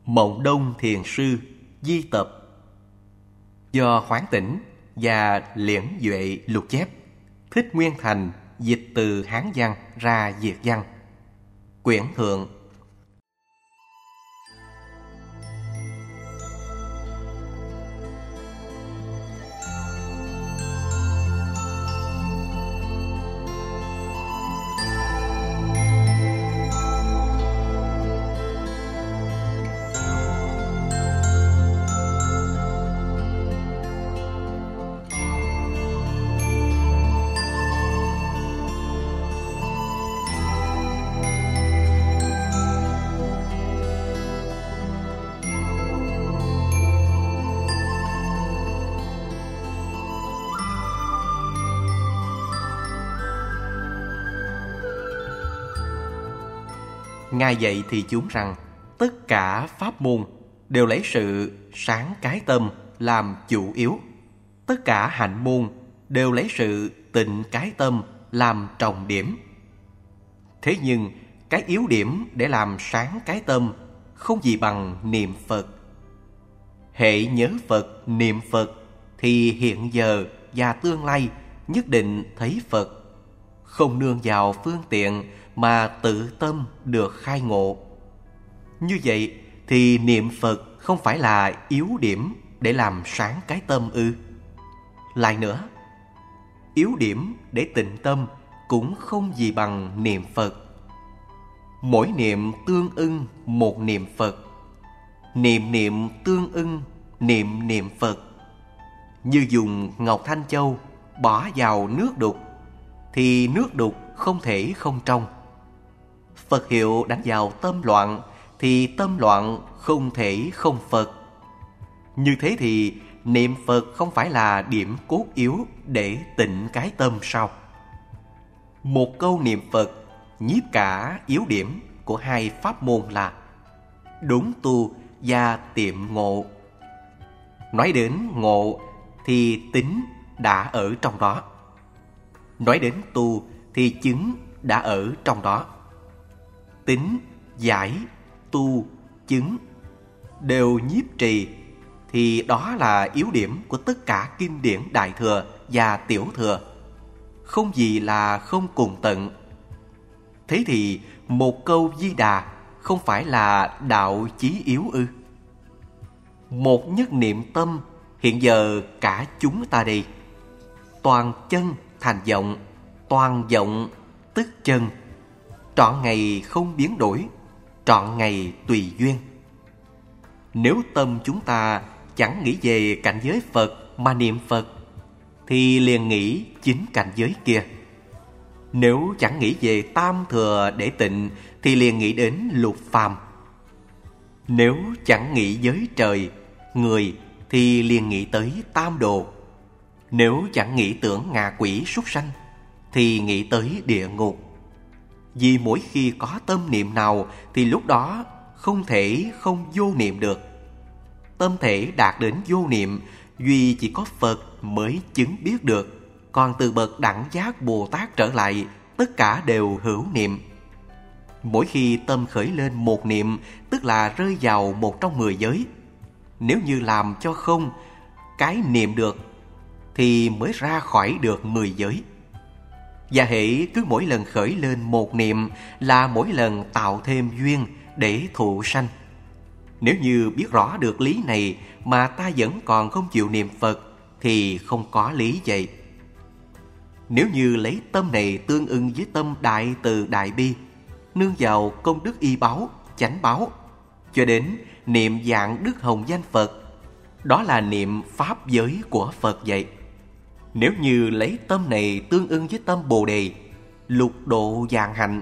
Mộng Đông Thiền Sư Di tập, do Khoáng Tỉnh và Liễn Duệ lục chép, Thích Nguyên Thành dịch từ Hán văn ra Việt văn. Quyển thượng. Ngài dạy thì chúng rằng tất cả pháp môn đều lấy sự sáng cái tâm làm chủ yếu. Tất cả hạnh môn đều lấy sự tịnh cái tâm làm trọng điểm. Thế nhưng cái yếu điểm để làm sáng cái tâm không gì bằng niệm Phật. Hễ nhớ Phật, niệm Phật thì hiện giờ và tương lai nhất định thấy Phật, không nương vào phương tiện mà tự tâm được khai ngộ. Như vậy thì niệm Phật không phải là yếu điểm để làm sáng cái tâm ư? Lại nữa, yếu điểm để tịnh tâm cũng không gì bằng niệm Phật. Mỗi niệm tương ưng một niệm Phật, niệm niệm tương ưng niệm niệm Phật. Như dùng ngọc thanh châu bỏ vào nước đục thì nước đục không thể không trong. Phật hiệu đánh vào tâm loạn thì tâm loạn không thể không Phật. Như thế thì niệm Phật không phải là điểm cốt yếu để tịnh cái tâm sao? Một câu niệm Phật nhiếp cả yếu điểm của hai pháp môn là đúng tu và tiệm ngộ. Nói đến ngộ thì tính đã ở trong đó. Nói đến tu thì chứng đã ở trong đó. Tính, giải, tu, chứng đều nhiếp trì thì đó là yếu điểm của tất cả kinh điển Đại Thừa và Tiểu Thừa, không gì là không cùng tận. Thế thì một câu Di Đà không phải là đạo chí yếu ư? Một nhất niệm tâm hiện giờ cả chúng ta đây, toàn chân thành vọng, toàn vọng tức chân, trọn ngày không biến đổi, trọn ngày tùy duyên. Nếu tâm chúng ta chẳng nghĩ về cảnh giới Phật mà niệm Phật thì liền nghĩ chính cảnh giới kia. Nếu chẳng nghĩ về tam thừa để tịnh thì liền nghĩ đến lục phàm. Nếu chẳng nghĩ giới trời, người thì liền nghĩ tới tam đồ. Nếu chẳng nghĩ tưởng ngạ quỷ súc sanh thì nghĩ tới địa ngục. Vì mỗi khi có tâm niệm nào thì lúc đó không thể không vô niệm được. Tâm thể đạt đến vô niệm duy chỉ có Phật mới chứng biết được. Còn từ bậc đẳng giác Bồ Tát trở lại, tất cả đều hữu niệm. Mỗi khi tâm khởi lên một niệm tức là rơi vào một trong 10 giới. Nếu như làm cho không cái niệm được thì mới ra khỏi được 10 giới. Và hễ cứ mỗi lần khởi lên một niệm là mỗi lần tạo thêm duyên để thụ sanh. Nếu như biết rõ được lý này mà ta vẫn còn không chịu niệm Phật thì không có lý vậy. Nếu như lấy tâm này tương ưng với tâm đại từ đại bi, nương vào công đức y báo, chánh báo, cho đến niệm dạng đức hồng danh Phật, đó là niệm pháp giới của Phật vậy. Nếu như lấy tâm này tương ưng với tâm Bồ Đề, lục độ vạn hạnh,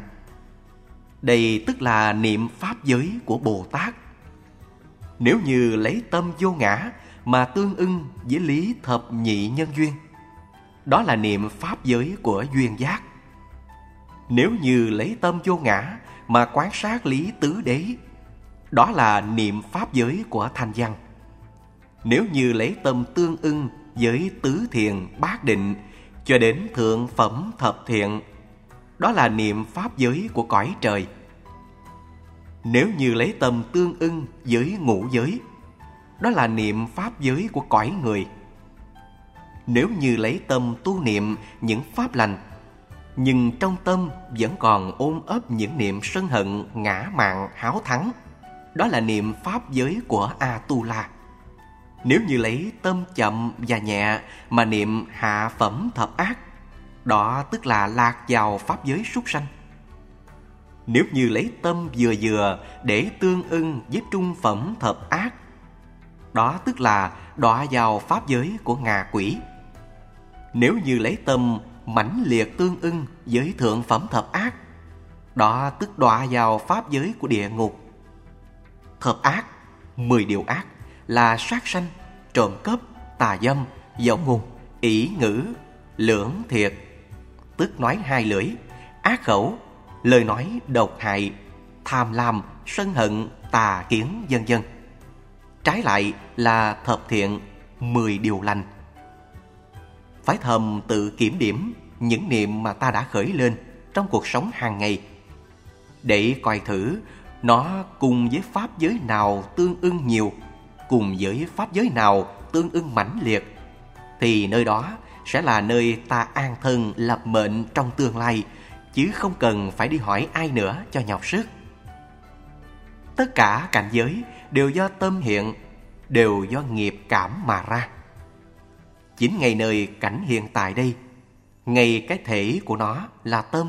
đây tức là niệm pháp giới của Bồ Tát. Nếu như lấy tâm vô ngã mà tương ưng với lý thập nhị nhân duyên, đó là niệm pháp giới của duyên giác. Nếu như lấy tâm vô ngã mà quán sát lý tứ đế, đó là niệm pháp giới của thanh văn. Nếu như lấy tâm tương ưng với tứ thiền bát định cho đến thượng phẩm thập thiện, đó là niệm pháp giới của cõi trời. Nếu như lấy tâm tương ưng với ngũ giới, đó là niệm pháp giới của cõi người. Nếu như lấy tâm tu niệm những pháp lành, nhưng trong tâm vẫn còn ôm ấp những niệm sân hận, ngã mạn, háo thắng, đó là niệm pháp giới của A-tu-la. Nếu như lấy tâm chậm và nhẹ mà niệm hạ phẩm thập ác, đó tức là lạc vào pháp giới súc sanh. Nếu như lấy tâm vừa vừa để tương ưng với trung phẩm thập ác, đó tức là đọa vào pháp giới của ngạ quỷ. Nếu như lấy tâm mãnh liệt tương ưng với thượng phẩm thập ác, đó tức đọa vào pháp giới của địa ngục. Thập ác, 10 điều ác là sát sanh, trộm cắp, tà dâm, dẫu ngôn, ỷ ngữ, lưỡng thiệt, tức nói hai lưỡi, ác khẩu, lời nói độc hại, tham lam, sân hận, tà kiến, vân vân. Trái lại là thập thiện, 10 điều lành. Phải thầm tự kiểm điểm những niệm mà ta đã khởi lên trong cuộc sống hàng ngày, để coi thử nó cùng với pháp giới nào tương ưng nhiều, cùng với pháp giới nào tương ưng mãnh liệt, thì nơi đó sẽ là nơi ta an thân lập mệnh trong tương lai, chứ không cần phải đi hỏi ai nữa cho nhọc sức. Tất cả cảnh giới đều do tâm hiện, đều do nghiệp cảm mà ra. Chính ngay nơi cảnh hiện tại đây, ngay cái thể của nó là tâm.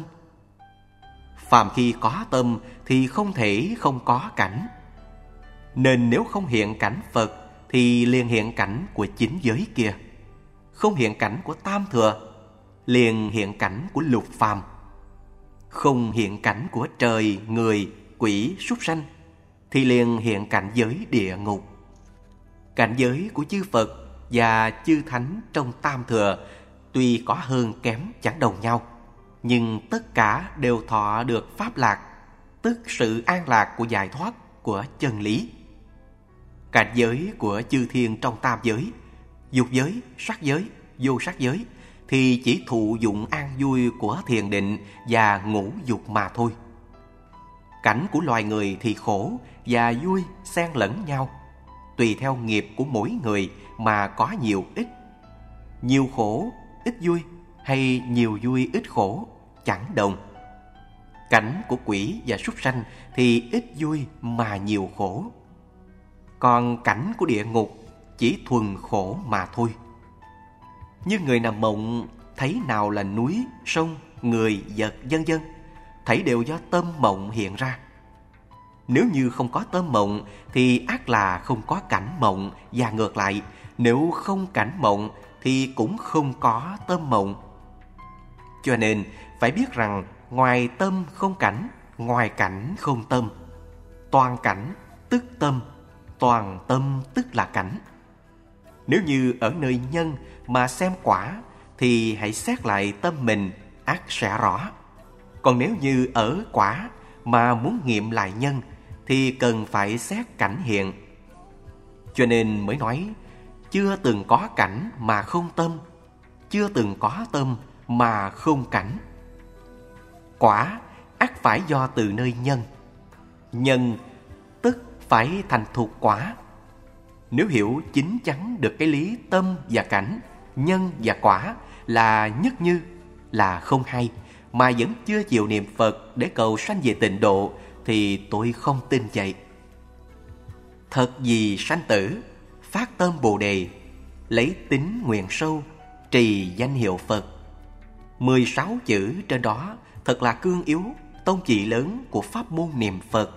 Phàm khi có tâm thì không thể không có cảnh. Nên nếu không hiện cảnh Phật thì liền hiện cảnh của chính giới kia. Không hiện cảnh của tam thừa, liền hiện cảnh của lục phàm. Không hiện cảnh của trời, người, quỷ, súc sanh thì liền hiện cảnh giới địa ngục. Cảnh giới của chư Phật và chư Thánh trong tam thừa tuy có hơn kém chẳng đồng nhau, nhưng tất cả đều thọ được pháp lạc, tức sự an lạc của giải thoát, của chân lý. Cảnh giới của chư thiên trong tam giới, dục giới, sắc giới, vô sắc giới, thì chỉ thụ dụng an vui của thiền định và ngũ dục mà thôi. Cảnh của loài người thì khổ và vui xen lẫn nhau, tùy theo nghiệp của mỗi người mà có nhiều ít. Nhiều khổ, ít vui, hay nhiều vui, ít khổ, chẳng đồng. Cảnh của quỷ và súc sanh thì ít vui mà nhiều khổ. Còn cảnh của địa ngục chỉ thuần khổ mà thôi. Như người nằm mộng thấy nào là núi, sông, người, vật, vân vân, thảy đều do tâm mộng hiện ra. Nếu như không có tâm mộng thì ắt là không có cảnh mộng, và ngược lại, nếu không cảnh mộng thì cũng không có tâm mộng. Cho nên phải biết rằng ngoài tâm không cảnh, ngoài cảnh không tâm. Toàn cảnh tức tâm, toàn tâm tức là cảnh. Nếu như ở nơi nhân mà xem quả thì hãy xét lại tâm mình, ắt sẽ rõ. Còn nếu như ở quả mà muốn nghiệm lại nhân thì cần phải xét cảnh hiện. Cho nên mới nói chưa từng có cảnh mà không tâm, chưa từng có tâm mà không cảnh. Quả ắt phải do từ nơi nhân. Nhân tức phải thành thục quả. Nếu hiểu chính chắn được cái lý tâm và cảnh, nhân và quả là nhất như, là không hay, mà vẫn chưa chịu niệm Phật để cầu sanh về tịnh độ, thì tôi không tin vậy. Thật vì sanh tử, phát tâm Bồ Đề, lấy tín nguyện sâu, trì danh hiệu Phật. 16 chữ trên đó thật là cương yếu, tông chỉ lớn của pháp môn niệm Phật.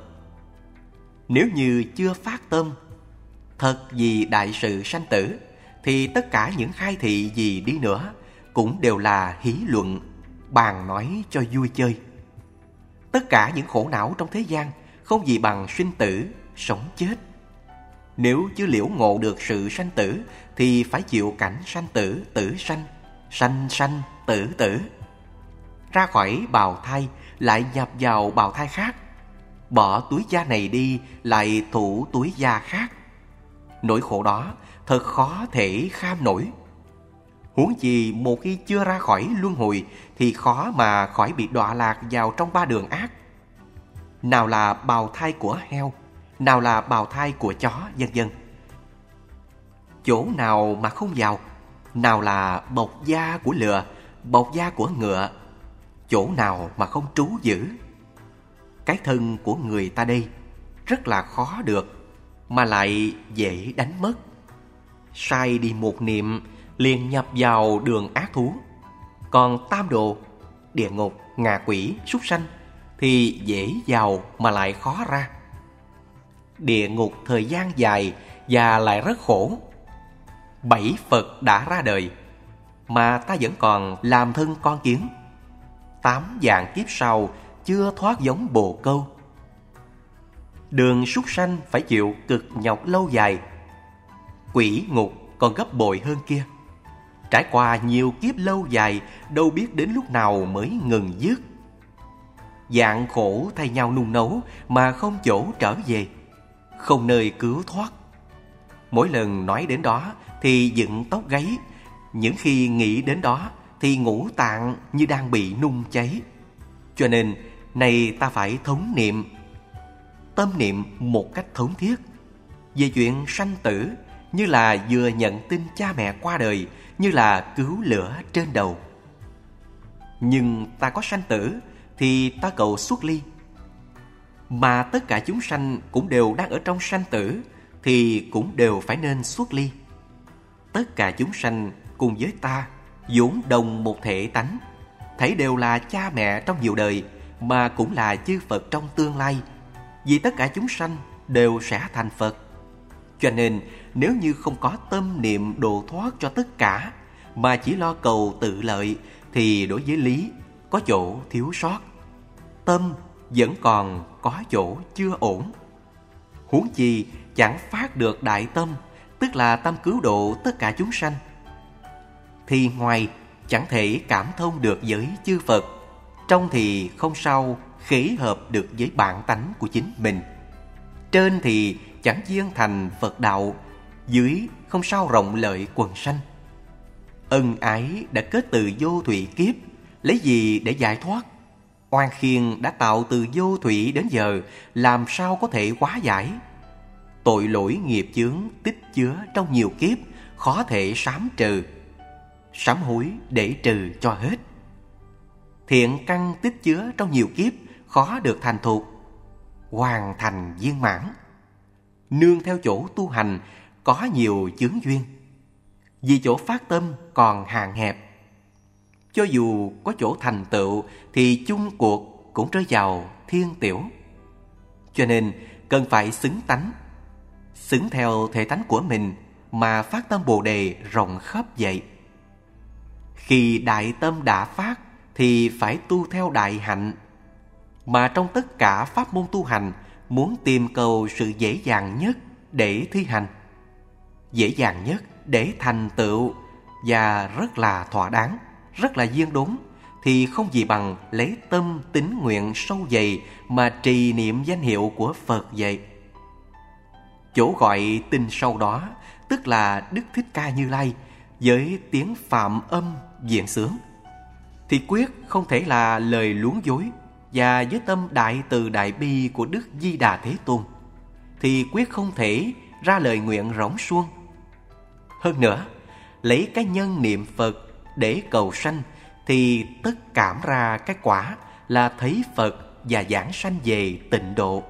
Nếu như chưa phát tâm, thật vì đại sự sanh tử, thì tất cả những khai thị gì đi nữa cũng đều là hí luận, bàn nói cho vui chơi. Tất cả những khổ não trong thế gian không gì bằng sinh tử, sống chết. Nếu chưa liễu ngộ được sự sanh tử thì phải chịu cảnh sanh tử, tử sanh, sanh sanh, tử tử. Ra khỏi bào thai lại nhập vào bào thai khác, bỏ túi da này đi lại thụ túi da khác. Nỗi khổ đó thật khó thể kham nổi. Huống chi một khi chưa ra khỏi luân hồi thì khó mà khỏi bị đọa lạc vào trong ba đường ác. nào là bào thai của heo, nào là bào thai của chó, vân vân. Chỗ nào mà không vào, nào là bọc da của lừa, bọc da của ngựa, chỗ nào mà không trú giữ. Cái thân của người ta đây rất là khó được, mà lại dễ đánh mất. Sai đi một niệm liền nhập vào đường ác thú. Còn tam đồ, địa ngục, ngạ quỷ, súc sanh thì dễ vào mà lại khó ra. Địa ngục thời gian dài và lại rất khổ. 7 Phật đã ra đời mà ta vẫn còn làm thân con kiến. 8 vạn kiếp sau chưa thoát giống bồ câu. Đường súc sanh phải chịu cực nhọc lâu dài. Quỷ ngục còn gấp bội hơn kia. Trải qua nhiều kiếp lâu dài, đâu biết đến lúc nào mới ngừng dứt. Dạng khổ thay nhau nung nấu mà không chỗ trở về, không nơi cứu thoát. Mỗi lần nói đến đó thì dựng tóc gáy, những khi nghĩ đến đó thì ngũ tạng như đang bị nung cháy. Cho nên này ta phải thống niệm, tâm niệm một cách thống thiết về chuyện sanh tử, như là vừa nhận tin cha mẹ qua đời, như là cứu lửa trên đầu. Nhưng ta có sanh tử thì ta cầu xuất ly. Mà tất cả chúng sanh cũng đều đang ở trong sanh tử thì cũng đều phải nên xuất ly. Tất cả chúng sanh cùng với ta vốn đồng một thể tánh, thảy đều là cha mẹ trong nhiều đời, mà cũng là chư Phật trong tương lai. Vì tất cả chúng sanh đều sẽ thành Phật. Cho nên nếu như không có tâm niệm độ thoát cho tất cả, mà chỉ lo cầu tự lợi, thì đối với lý có chỗ thiếu sót. Tâm vẫn còn có chỗ chưa ổn. Huống chi chẳng phát được đại tâm, tức là tâm cứu độ tất cả chúng sanh, thì ngoài chẳng thể cảm thông được với chư Phật, trong thì không sao khế hợp được với bản tánh của chính mình, trên thì chẳng duyên thành Phật đạo, dưới không sao rộng lợi quần sanh. Ân ái đã kết từ vô thủy kiếp, lấy gì để giải thoát? Oan khiên đã tạo từ vô thủy đến giờ, làm sao có thể hóa giải? Tội lỗi nghiệp chướng tích chứa trong nhiều kiếp, khó thể sám trừ. Sám hối để trừ cho hết. Thiện căn tích chứa trong nhiều kiếp, khó được thành thục, hoàn thành viên mãn. Nương theo chỗ tu hành có nhiều chướng duyên, vì chỗ phát tâm còn hạn hẹp. Cho dù có chỗ thành tựu thì chung cuộc cũng rơi vào thiên tiểu. Cho nên cần phải xứng tánh, xứng theo thể tánh của mình mà phát tâm Bồ Đề rộng khắp vậy. Khi đại tâm đã phát thì phải tu theo đại hạnh. Mà trong tất cả pháp môn tu hành, muốn tìm cầu sự dễ dàng nhất để thi hành, dễ dàng nhất để thành tựu, và rất là thỏa đáng, rất là duyên đúng, thì không gì bằng lấy tâm tín nguyện sâu dày mà trì niệm danh hiệu của Phật vậy. Chỗ gọi tinh sâu đó tức là Đức Thích Ca Như Lai với tiếng phạm âm viện xướng, thì quyết không thể là lời luống dối. Và với tâm đại từ đại bi của Đức Di Đà Thế Tôn thì quyết không thể ra lời nguyện rỗng suông. Hơn nữa, lấy cái nhân niệm Phật để cầu sanh thì tất cảm ra cái quả là thấy Phật và giảng sanh về tịnh độ.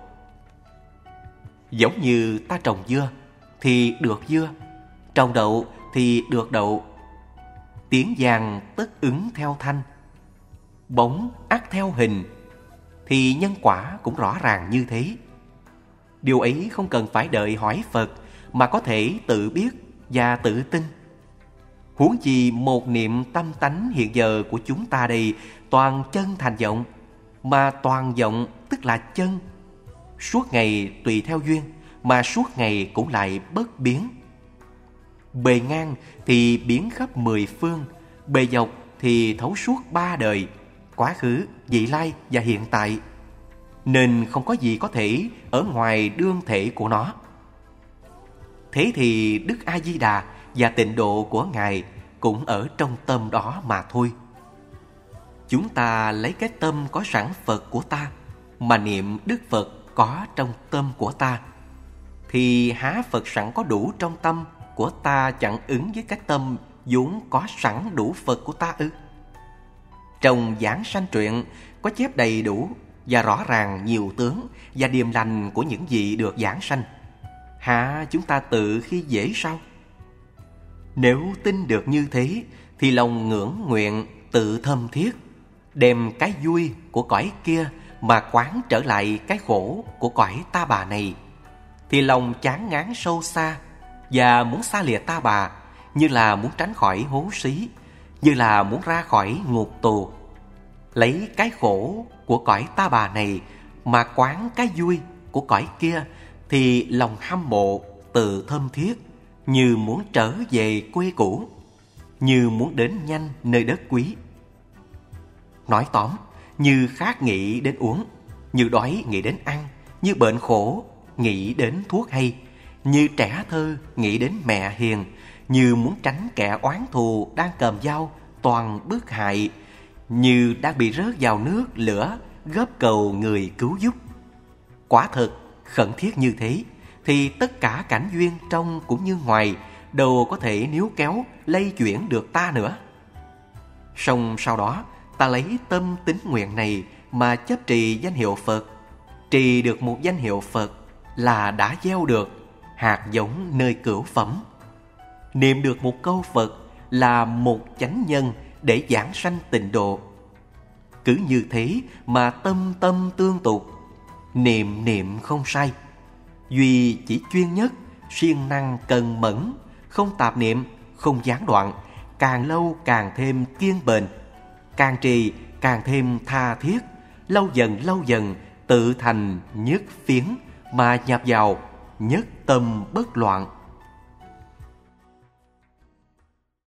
Giống như ta trồng dưa thì được dưa, trồng đậu thì được đậu. Tiếng vàng tất ứng theo thanh, bóng ắt theo hình, thì nhân quả cũng rõ ràng như thế. Điều ấy không cần phải đợi hỏi Phật mà có thể tự biết và tự tin. Huống chi một niệm tâm tánh hiện giờ của chúng ta đây toàn chân thành vọng, mà toàn vọng tức là chân. Suốt ngày tùy theo duyên, mà suốt ngày cũng lại bất biến. Bề ngang thì biến khắp 10 phương, bề dọc thì thấu suốt 3 đời, quá khứ, vị lai và hiện tại, nên không có gì có thể ở ngoài đương thể của nó. Thế thì Đức A Di Đà và tịnh độ của Ngài cũng ở trong tâm đó mà thôi. Chúng ta lấy cái tâm có sẵn Phật của ta mà niệm Đức Phật có trong tâm của ta, thì há Phật sẵn có đủ trong tâm của ta chẳng ứng với cái tâm vốn có sẵn đủ Phật của ta ư? Trong Giảng Sanh truyện có chép đầy đủ và rõ ràng nhiều tướng và điềm lành của những vị được giảng sanh. Hả chúng ta tự khi dễ sao? Nếu tin được như thế thì lòng ngưỡng nguyện tự thâm thiết, đem cái vui của cõi kia mà quán trở lại cái khổ của cõi ta bà này, thì lòng chán ngán sâu xa và muốn xa lìa ta bà, như là muốn tránh khỏi hố xí, như là muốn ra khỏi ngục tù. Lấy cái khổ của cõi ta bà này mà quán cái vui của cõi kia, thì lòng hâm mộ tự thâm thiết, như muốn trở về quê cũ, như muốn đến nhanh nơi đất quý. Nói tóm, như khát nghĩ đến uống, như đói nghĩ đến ăn, như bệnh khổ nghĩ đến thuốc hay, như trẻ thơ nghĩ đến mẹ hiền, như muốn tránh kẻ oán thù đang cầm dao toàn bức hại, như đang bị rớt vào nước lửa gấp cầu người cứu giúp. Quả thật khẩn thiết như thế, thì tất cả cảnh duyên trong cũng như ngoài đâu có thể níu kéo lay chuyển được ta nữa. Song sau đó ta lấy tâm tín nguyện này mà chấp trì danh hiệu Phật. Trì được một danh hiệu Phật là đã gieo được hạt giống nơi cửu phẩm. Niệm được một câu Phật là một chánh nhân để giảng sanh tịnh độ. Cứ như thế mà tâm tâm tương tục, niệm niệm không sai. Duy chỉ chuyên nhất, siêng năng cần mẫn, không tạp niệm, không gián đoạn, càng lâu càng thêm kiên bền, càng trì càng thêm tha thiết, lâu dần tự thành nhất phiến mà nhập vào nhất tâm bất loạn.